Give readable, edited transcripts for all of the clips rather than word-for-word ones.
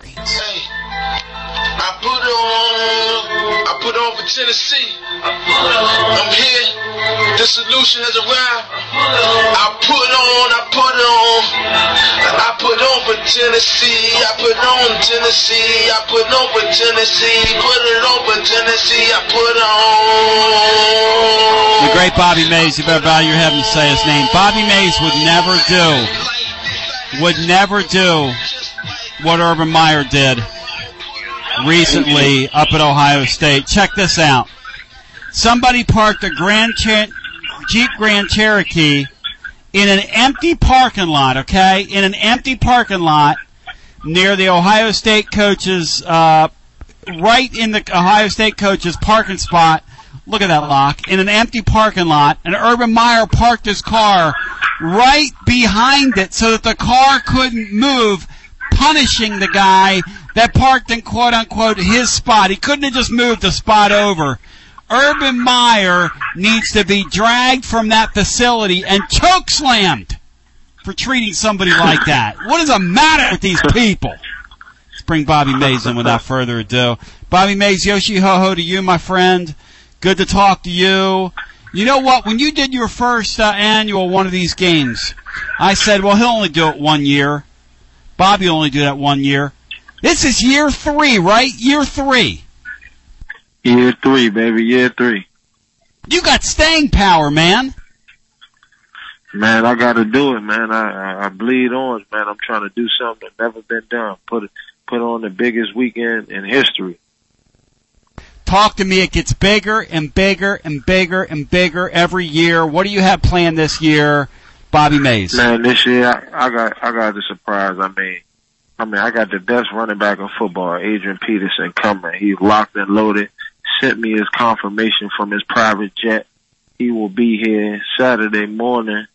Hey, I put on for Tennessee. I'm here. The solution has arrived. I put on for Tennessee. I put on Tennessee. I put on for Tennessee. Put it on for Tennessee. I put on. The great Bobby Mays. You better bow your head and say his name. Bobby Mays would never do what Urban Meyer did recently up at Ohio State. Check this out. Somebody parked a Jeep Grand Cherokee in an empty parking lot, okay? In an empty parking lot near the Ohio State coaches, right in the Ohio State coaches parking spot. Look at that lock. In an empty parking lot, and Urban Meyer parked his car right behind it so that the car couldn't move, punishing the guy that parked in quote-unquote his spot. He couldn't have just moved the spot over. Urban Meyer needs to be dragged from that facility and chokeslammed for treating somebody like that. What is the matter with these people? Let's bring Bobby Mays in without further ado. Bobby Mays, Yoshi-ho-ho to you, my friend. Good to talk to you. You know what? When you did your first annual one of these games, I said, well, he'll only do it 1 year. Bobby will only do that 1 year. This is year 3, right? Year 3. Year 3, baby. Year 3. You got staying power, man. Man, I got to do it, man. I bleed orange, man. I'm trying to do something that's never been done. Put on the biggest weekend in history. Talk to me. It gets bigger and bigger and bigger and bigger every year. What do you have planned this year, Bobby Mays? Man, this year I got the surprise. I mean, I got the best running back in football, Adrian Peterson, coming. He's locked and loaded. Sent me his confirmation from his private jet. He will be here Saturday morning.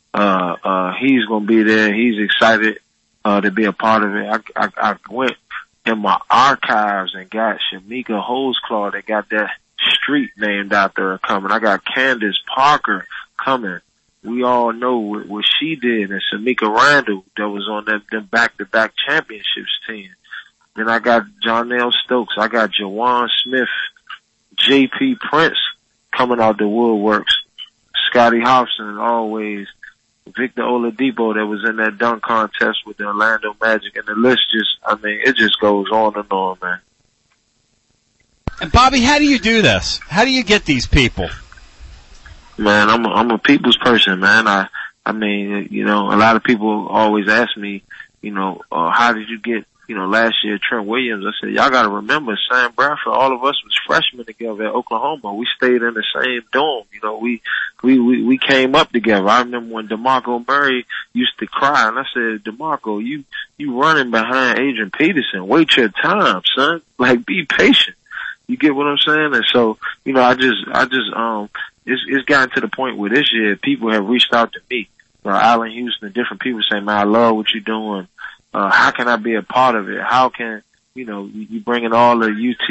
He's gonna be there. He's excited to be a part of it. I went in my archives and got Shamika Holesclaw that got that street named after her coming. I got Candace Parker coming. We all know what she did, and Samika Randall that was on them back-to-back championships team. Then I got Jonell Stokes. I got Jawan Smith, J.P. Prince coming out the woodworks. Scotty Hobson, always. Victor Oladipo that was in that dunk contest with the Orlando Magic, and the list it just goes on and on, man. And Bobby, how do you do this? How do you get these people? Man, I'm a people's person, man. I mean, you know, a lot of people always ask me, you know, how did you get, you know, last year Trent Williams? I said, y'all got to remember, Sam Bradford, all of us was freshmen together at Oklahoma. We stayed in the same dorm. You know, we came up together. I remember when DeMarco Murray used to cry, and I said, DeMarco, you running behind Adrian Peterson. Wait your time, son. Like, be patient. You get what I'm saying? And so, you know, it's gotten to the point where this year people have reached out to me. Allen Houston, different people say, man, I love what you're doing. How can I be a part of it? How can, you know, you bringing all the UT,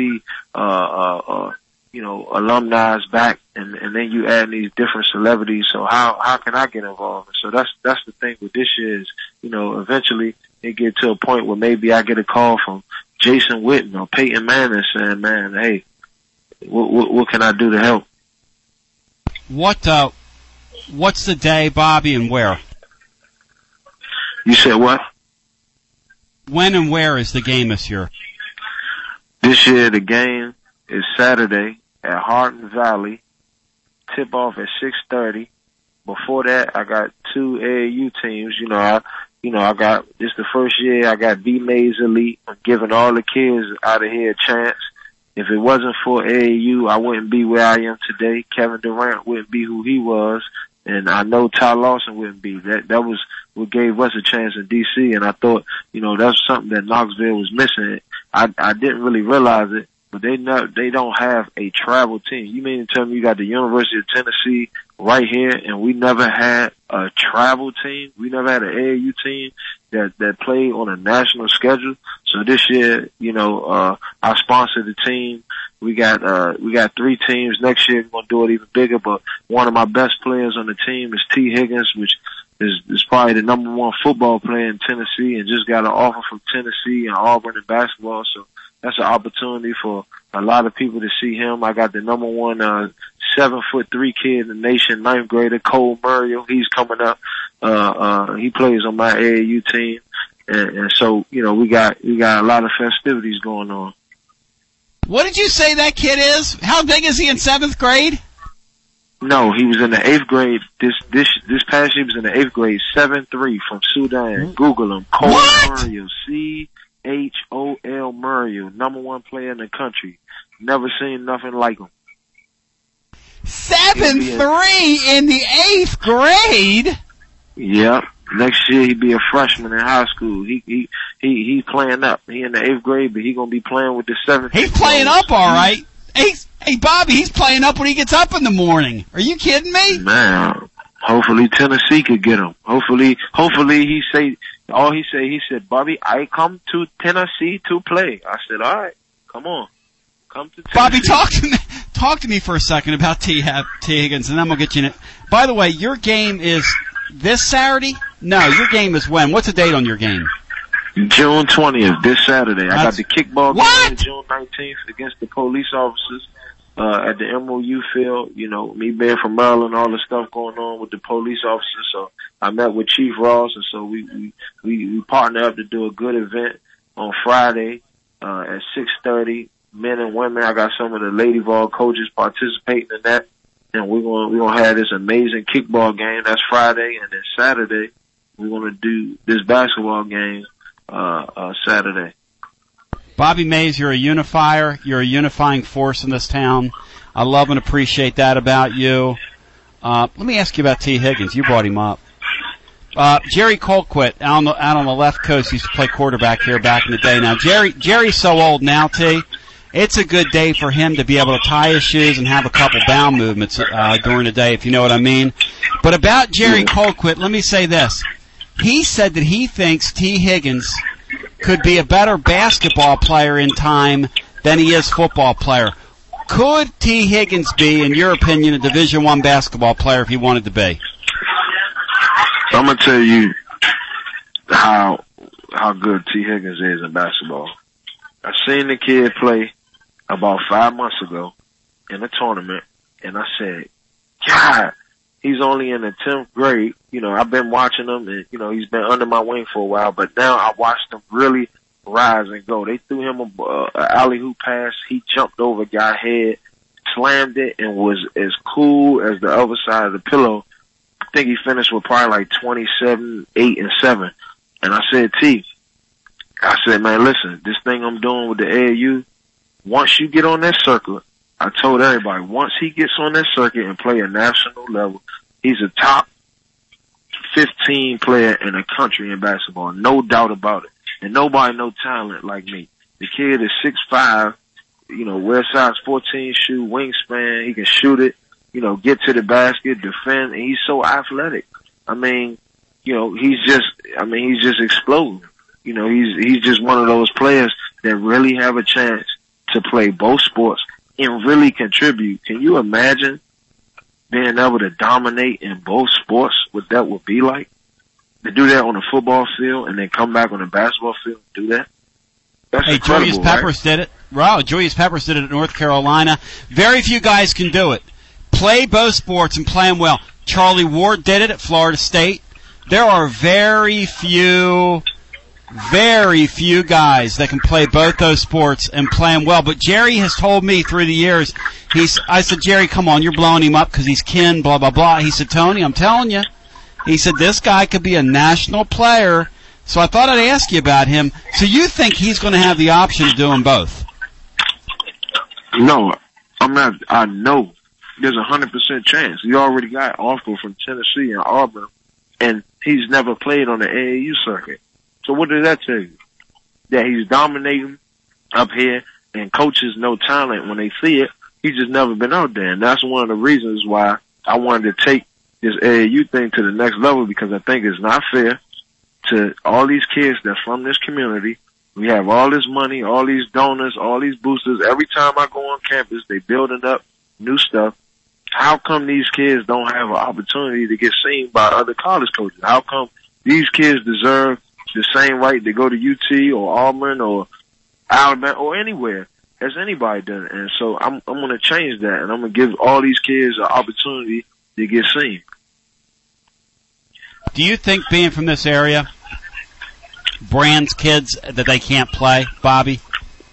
you know, alumni back and then you add these different celebrities. So how can I get involved? So that's the thing with this year is, you know, eventually it get to a point where maybe I get a call from Jason Witten or Peyton Manning saying, man, hey, what can I do to help? What's the day, Bobby, and where? You said what? When and where is the game this year? This year the game is Saturday at Hardin Valley. Tip off at 6:30. Before that, I got 2 AAU teams. I got, this the first year I got V Mays Elite. I'm giving all the kids out of here a chance. If it wasn't for AAU, I wouldn't be where I am today. Kevin Durant wouldn't be who he was. And I know Ty Lawson wouldn't be. That was what gave us a chance in DC. And I thought, you know, that's something that Knoxville was missing. I didn't really realize it, but they don't have a travel team. You mean to tell me you got the University of Tennessee right here and we never had a travel team? We never had an AAU team that played on a national schedule. So this year, you know, I sponsored the team. We got 3 teams. Next year we're going to do it even bigger, but one of my best players on the team is T. Higgins, which is probably the number one football player in Tennessee and just got an offer from Tennessee and Auburn in basketball. So that's an opportunity for a lot of people to see him. I got the number one 7'3" kid in the nation, 9th grader, Cole Murray. He's coming up. He plays on my AAU team. And so, you know, we got a lot of festivities going on. What did you say that kid is? How big is he in 7th grade? No, he was in the 8th grade. This past year he was in the 8th grade, 7'3" from Sudan. Google him. Cole Murray, Chol Murray, number one player in the country. Never seen nothing like him. 7'3" in the 8th grade? Yep. Next year he'll be a freshman in high school. He's playing up. He in the 8th grade, but he gonna be playing with the 7th. He's playing up, all right. Hey, Bobby, he's playing up when he gets up in the morning. Are you kidding me? Man, hopefully Tennessee could get him. Hopefully he said, Bobby, I come to Tennessee to play. I said, all right, come on. Come to Tennessee. Bobby, talk to me for a second about T. Higgins, and then we'll get you in it. By the way, your game is this Saturday? No, your game is when? What's the date on your game? June 20th, this Saturday. I got the kickball game June 19th against the police officers at the MOU field. You know, me being from Maryland, all the stuff going on with the police officers. So I met with Chief Ross, and so we partnered up to do a good event on Friday at 6:30. Men and women. I got some of the Lady Vol coaches participating in that, and we're gonna have this amazing kickball game. That's Friday, and then Saturday we're gonna do this basketball game. Saturday. Bobby Mays, you're a unifier. You're a unifying force in this town. I love and appreciate that about you. Let me ask you about T. Higgins. You brought him up. Jerry Colquitt out on the left coast used to play quarterback here back in the day. Now Jerry's so old now, T. It's a good day for him to be able to tie his shoes and have a couple bound movements during the day, if you know what I mean. But about Jerry Colquitt, let me say this. He said that he thinks T. Higgins could be a better basketball player in time than he is football player. Could T. Higgins be, in your opinion, a Division I basketball player if he wanted to be? I'm gonna tell you how good T. Higgins is in basketball. I seen the kid play about 5 months ago in a tournament, and I said, God, he's only in the 10th grade. You know, I've been watching him, and, you know, he's been under my wing for a while, but now I watched him really rise and go. They threw him an alley-oop pass. He jumped over a guy's head, slammed it, and was as cool as the other side of the pillow. I think he finished with probably like 27, 8, and 7. And I said, I said, man, listen, this thing I'm doing with the AAU, once you get on that circuit, I told everybody, once he gets on that circuit and play a national level, he's a top 15 player in the country in basketball. No doubt about it. And nobody no talent like me. The kid is 6'5", you know, wears size 14 shoe, wingspan. He can shoot it, you know, get to the basket, defend, and he's so athletic. I mean, you know, he's just exploding. You know, he's just one of those players that really have a chance to play both sports and really contribute. Can you imagine being able to dominate in both sports, what that would be like? To do that on a football field and then come back on a basketball field and do that? That's incredible, Julius Peppers did it. Wow, Julius Peppers did it at North Carolina. Very few guys can do it. Play both sports and play them well. Charlie Ward did it at Florida State. There are very few guys that can play both those sports and play them well. But Jerry has told me through the years, I said, Jerry, come on, you're blowing him up because he's kin, blah, blah, blah. He said, Tony, I'm telling you. He said, this guy could be a national player. So I thought I'd ask you about him. So you think he's going to have the option of doing both? No, I'm not. I know there's 100% chance. He already got an offer from Tennessee and Auburn, and he's never played on the AAU circuit. So what does that tell you? That he's dominating up here, and coaches know talent when they see it. He's just never been out there, and that's one of the reasons why I wanted to take this AAU thing to the next level, because I think it's not fair to all these kids that's from this community. We have all this money, all these donors, all these boosters. Every time I go on campus, they building up new stuff, how come these kids don't have an opportunity to get seen by other college coaches? How come these kids deserve the same right to go to UT or Auburn or Alabama or anywhere as anybody does? And so I'm going to change that, and I'm going to give all these kids an opportunity to get seen. Do you think being from this area brands kids that they can't play, Bobby?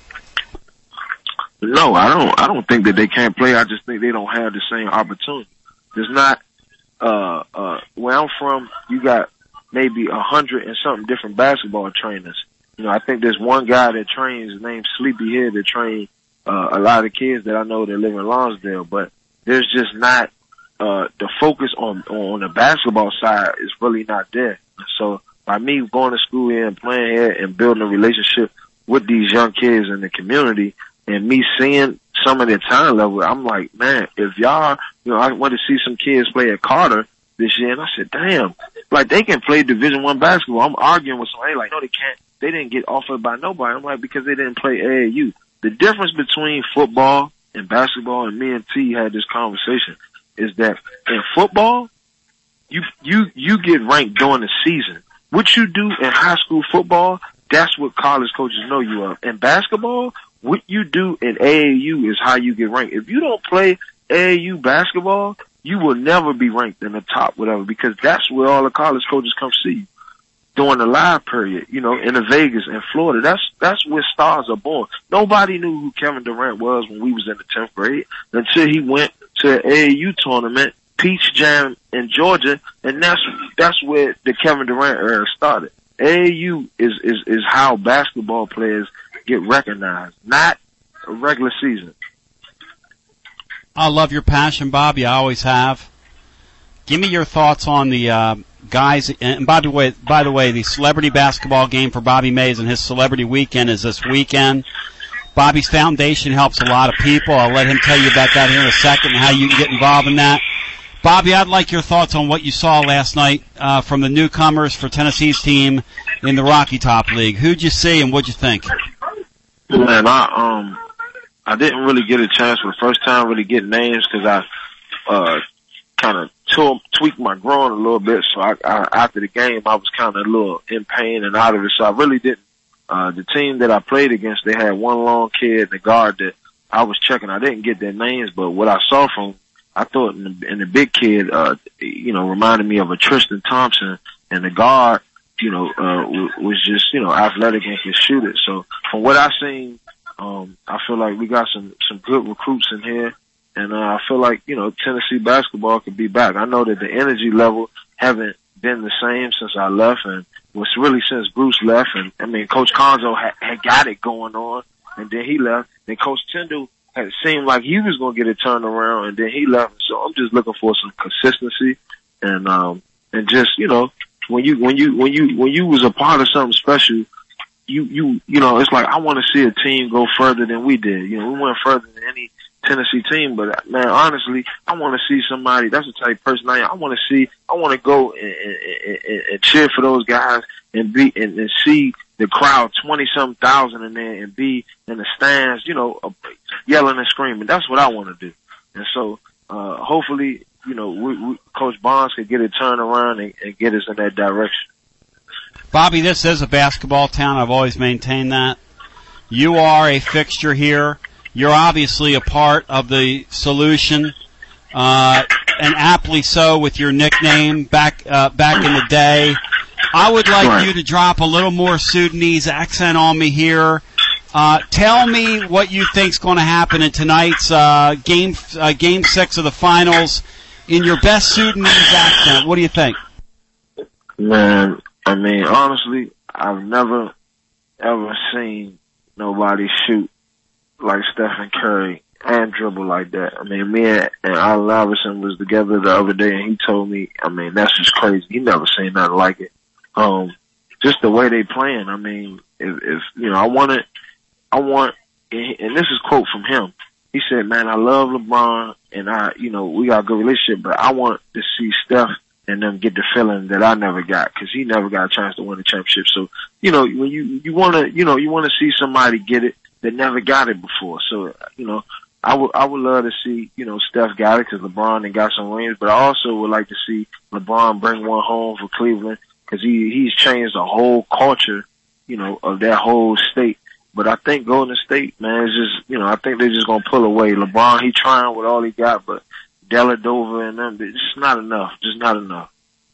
No, I don't think that they can't play. I just think they don't have the same opportunity. There's not, where I'm from, you got maybe 100 and something different basketball trainers. You know, I think there's one guy that trains named Sleepyhead that trains, a lot of kids that I know that live in Lonsdale, but there's just not, the focus on the basketball side is really not there. So by me going to school here and playing here and building a relationship with these young kids in the community and me seeing some of their talent level, I'm like, man, if y'all, you know, I went to see some kids play at Carter this year and I said, damn, like they can play Division I basketball. I'm arguing with somebody like, no, they can't. They didn't get offered by nobody. I'm like, because they didn't play AAU. The difference between football and basketball, and me and T had this conversation, is that in football, you get ranked during the season. What you do in high school football, that's what college coaches know you of. In basketball, what you do in AAU is how you get ranked. If you don't play AAU basketball, you will never be ranked in the top, whatever, because that's where all the college coaches come see you during the live period, you know, in the Vegas and Florida. That's where stars are born. Nobody knew who Kevin Durant was when we was in the 10th grade until he went to an AAU tournament, Peach Jam in Georgia, and that's where the Kevin Durant era started. AAU is how basketball players get recognized, not a regular season. I love your passion, Bobby. I always have. Give me your thoughts on the guys. And by the way, the celebrity basketball game for Bobby Mays and his celebrity weekend is this weekend. Bobby's foundation helps a lot of people. I'll let him tell you about that here in a second and how you can get involved in that. Bobby, I'd like your thoughts on what you saw last night from the newcomers for Tennessee's team in the Rocky Top League. Who'd you see and what'd you think? Man, I didn't really get a chance for the first time really get names because I kind of tweaked my groin a little bit. So I after the game, I was kind of a little in pain and out of it. So I really didn't. The team that I played against, they had one long kid, the guard that I was checking. I didn't get their names, but what I saw from, I thought in the big kid, you know, reminded me of a Tristan Thompson, and the guard, you know, was just, you know, athletic and could shoot it. So from what I seen, I feel like we got some good recruits in here, and I feel like, you know, Tennessee basketball could be back. I know that the energy level haven't been the same since I left, and was really since Bruce left. And I mean, Coach Conzo had got it going on, and then he left. Then Coach Tyndall had seemed like he was going to get it turned around, and then he left. So I'm just looking for some consistency, and just, you know, when you was a part of something special, you know, it's like I want to see a team go further than we did. You know, we went further than any Tennessee team, but man, honestly, I want to see somebody. That's the type of person I am. I want to go and cheer for those guys and see the crowd, 20-some thousand in there, and be in the stands, you know, yelling and screaming. That's what I want to do. And so, hopefully, you know, Coach Barnes could get it turned around and get us in that direction. Bobby, this is a basketball town. I've always maintained that. You are a fixture here. You're obviously a part of the solution, and aptly so with your nickname back in the day. I would like you to drop a little more Sudanese accent on me here. Tell me what you think's going to happen in tonight's game 6 of the finals in your best Sudanese accent. What do you think? Man, I mean, honestly, I've never ever seen nobody shoot like Stephen Curry and dribble like that. I mean, me and Allen Iverson was together the other day, and he told me, I mean, that's just crazy. He never seen nothing like it. Just the way they playing. I mean, if you know, I want, and this is a quote from him. He said, man, I love LeBron, and you know, we got a good relationship, but I want to see Steph and them get the feeling that I never got, because he never got a chance to win the championship. So, you know, when you want to see somebody get it that never got it before. So, you know, I would love to see, you know, Steph got it because LeBron and got some rings, but I also would like to see LeBron bring one home for Cleveland because he's changed the whole culture, you know, of that whole state. But I think Golden State, man, is just, you know, I think they're just gonna pull away. LeBron, he trying with all he got, but Dellavedova and them, it's just not enough. Just not enough.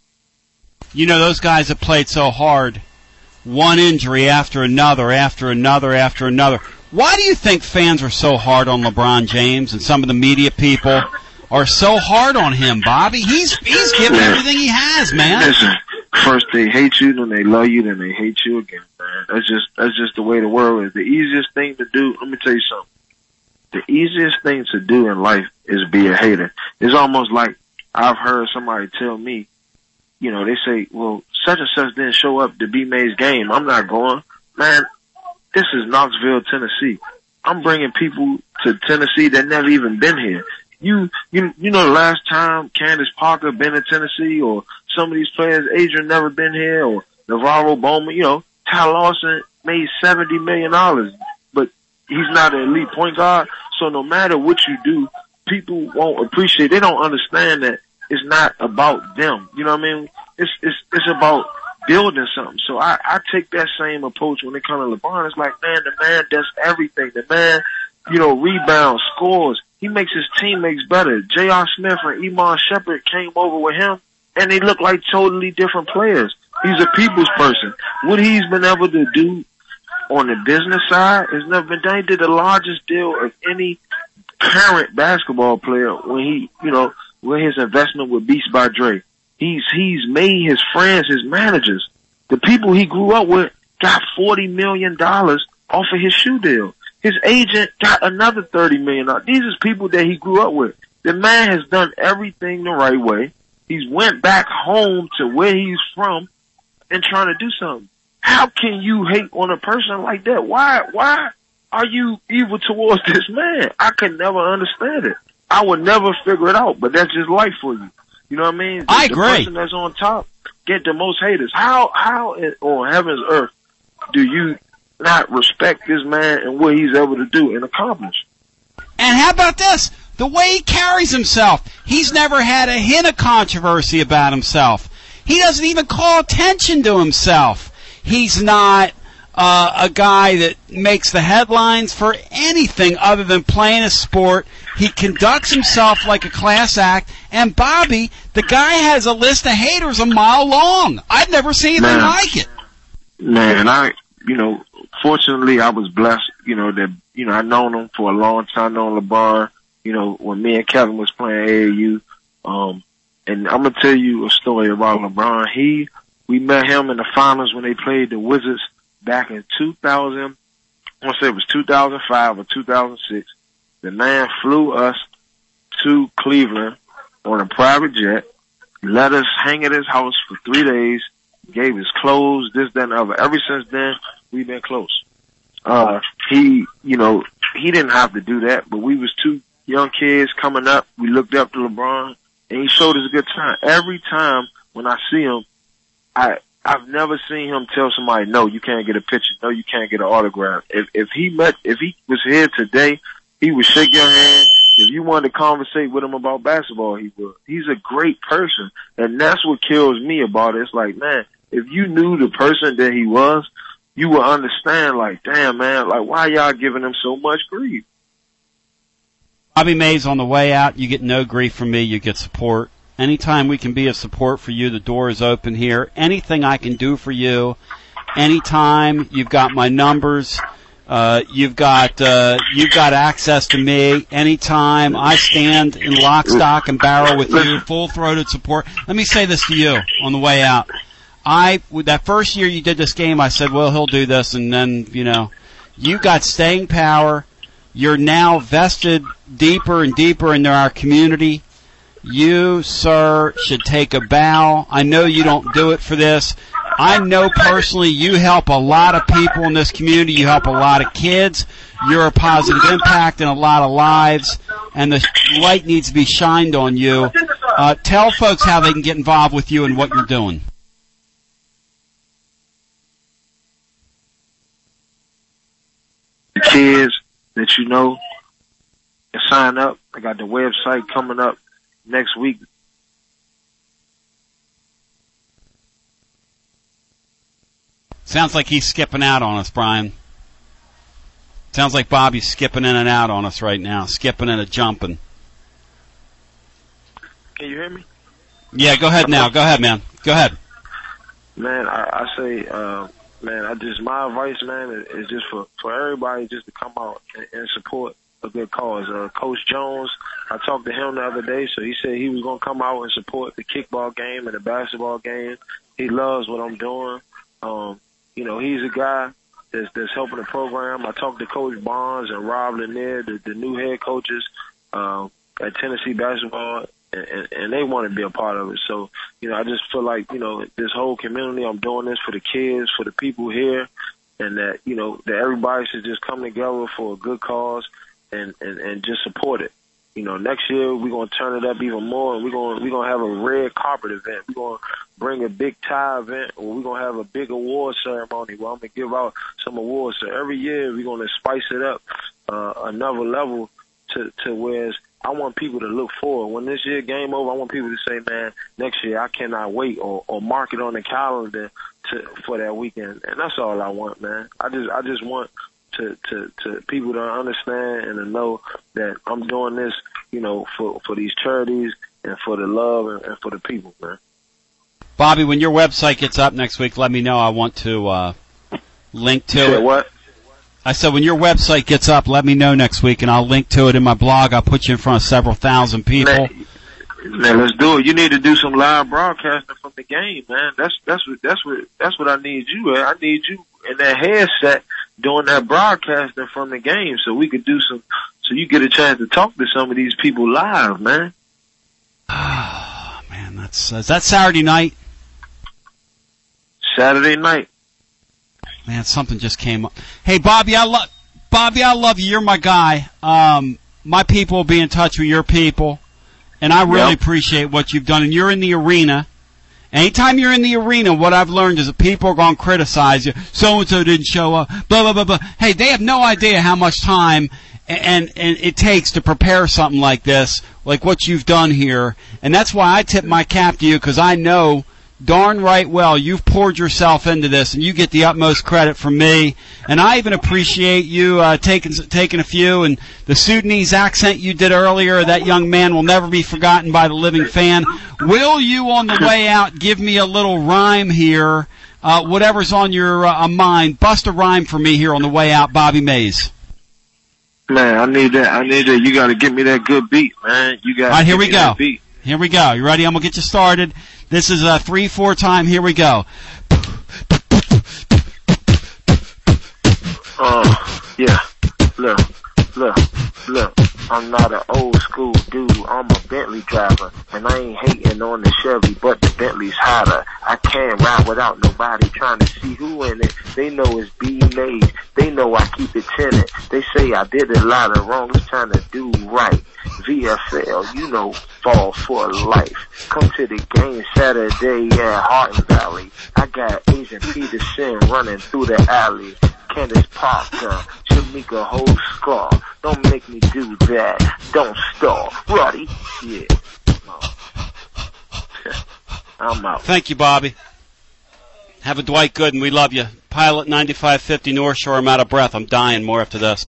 You know, those guys have played so hard. One injury after another, after another, after another. Why do you think fans are so hard on LeBron James and some of the media people are so hard on him, Bobby? He's given everything he has, man. Listen, first they hate you, then they love you, then they hate you again, man. That's just the way the world is. The easiest thing to do, let me tell you something. The easiest thing to do in life is be a hater. It's almost like I've heard somebody tell me, you know, they say, well, such and such didn't show up to B-May's game. I'm not going. Man, this is Knoxville, Tennessee. I'm bringing people to Tennessee that never even been here. You know, the last time Candace Parker been in Tennessee, or some of these players, Adrian never been here, or Navarro Bowman, you know, Ty Lawson made $70 million, but he's not an elite point guard. So no matter what you do, people won't appreciate. They don't understand that it's not about them. You know what I mean? It's about building something. So I take that same approach when it comes to LeBron. It's like, man, the man does everything. The man, you know, rebounds, scores. He makes his teammates better. J.R. Smith and Iman Shumpert came over with him, and they look like totally different players. He's a people's person. What he's been able to do on the business side has never been done. He did the largest deal of any current basketball player when he, you know, when his investment with Beats by Dre. He's made his friends, his managers, the people he grew up with, got $40 million off of his shoe deal. His agent got another $30 million. These are people that he grew up with. The man has done everything the right way. He's went back home to where he's from and trying to do something. How can you hate on a person like that? Why are you evil towards this man? I could never understand it. I would never figure it out, but that's just life for you. You know what I mean? I agree. The person that's on top get the most haters. How on heaven's earth do you not respect this man and what he's able to do and accomplish? And how about this? The way he carries himself. He's never had a hint of controversy about himself. He doesn't even call attention to himself. He's not a guy that makes the headlines for anything other than playing a sport. He conducts himself like a class act. And Bobby, the guy has a list of haters a mile long. I've never seen anything like it. Man, fortunately I was blessed, that, I known him for a long time, known LeBron, when me and Kevin was playing AAU. And I'm going to tell you a story about LeBron. We met him in the finals when they played the Wizards back in 2000. I want to say it was 2005 or 2006. The man flew us to Cleveland on a private jet, let us hang at his house for 3 days, gave his clothes, this, that, and the other. Ever since then, we've been close. He didn't have to do that, but we was two young kids coming up. We looked up to LeBron, and he showed us a good time. Every time when I see him, I've never seen him tell somebody, no, you can't get a picture, no, you can't get an autograph. If he was here today, he would shake your hand. If you wanted to conversate with him about basketball, he would. He's a great person, and that's what kills me about it. It's like, man, if you knew the person that he was, you would understand, like, damn, man, like, why y'all giving him so much grief? Bobby Mays, on the way out, you get no grief from me, you get support. Anytime we can be of support for you, the door is open here. Anything I can do for you, anytime, you've got my numbers. You've got access to me anytime. I stand in lock, stock, and barrel with you, full-throated support. Let me say this to you on the way out. With that first year you did this game, I said, well, he'll do this, and then, you got staying power. You're now vested deeper and deeper into our community. You, sir, should take a bow. I know you don't do it for this. I know personally you help a lot of people in this community. You help a lot of kids. You're a positive impact in a lot of lives, and the light needs to be shined on you. Tell folks how they can get involved with you and what you're doing. The kids that you know, and sign up. I got the website coming up next week. Sounds like he's skipping out on us, Brian. Sounds like Bobby's skipping in and out on us right now, skipping and a jumping. Can you hear me? Yeah, go ahead now. Go ahead, man. Go ahead. Man, I say, man, my advice, man, is just for everybody just to come out and support a good cause. Coach Jones, I talked to him the other day, so he said he was going to come out and support the kickball game and the basketball game. He loves what I'm doing. You know, he's a guy that's helping the program. I talked to Coach Barnes and Rob Lanier, the new head coaches at Tennessee basketball, and they want to be a part of it. So, you know, I just feel like, you know, this whole community, I'm doing this for the kids, for the people here, and that, you know, that everybody should just come together for a good cause and just support it. You know, next year we're going to turn it up even more, and we're going to have a red carpet event. We're going to bring a big tie event, or we're going to have a big award ceremony where I'm going to give out some awards. So every year we're going to spice it up another level to whereas I want people to look forward. When this year game over, I want people to say, man, next year I cannot wait, or mark it on the calendar for that weekend. And that's all I want, man. I just want to people to understand and to know that I'm doing this, you know, for these charities and for the love and for the people, man. Bobby, when your website gets up next week, let me know. I want to link to it. What? I said, when your website gets up, let me know next week, and I'll link to it in my blog. I'll put you in front of several thousand people. Man, let's do it. You need to do some live broadcasting from the game, man. That's what I need you at. I need you in that headset doing that broadcasting from the game, so we could do some. So you get a chance to talk to some of these people live, man. Oh, man, is that Saturday night? Saturday night. Man, something just came up. Hey, Bobby, I love you. You're my guy. My people will be in touch with your people, and I really appreciate what you've done. And you're in the arena. Anytime you're in the arena, what I've learned is that people are going to criticize you. So-and-so didn't show up, blah, blah, blah, blah. Hey, they have no idea how much time and it takes to prepare something like this, like what you've done here. And that's why I tip my cap to you, because I know darn right well you've poured yourself into this, and you get the utmost credit from me. And I even appreciate you taking a few, and the Sudanese accent you did earlier, that young man will never be forgotten by the living fan. Will you, on the way out, give me a little rhyme here, whatever's on your mind? Bust a rhyme for me here on the way out, Bobby Mays. Man, I need that. You got to give me that good beat, man. You got. All right, here we go. Here we go. You ready? I'm gonna get you started. This is a 3-4 time. Here we go. Yeah. Look. I'm not an old school dude. I'm a Bentley driver, and I ain't hating on the Chevy, but the Bentley's hotter. I can't ride without nobody trying to see who in it. They know it's B-made. They know I keep it tinted. They say I did a lot of wrong, just trying to do right. VFL, you know, fall for life. Come to the game Saturday at Hardin Valley. I got Agent Peterson running through the alley. Candace Parker, Jamaica whole scar. Don't make me do that. Don't stall. Roddy, yeah. I'm out. Thank you, Bobby. Have a Dwight Gooden. We love you. Pilot 9550 North Shore. I'm out of breath. I'm dying. More after this.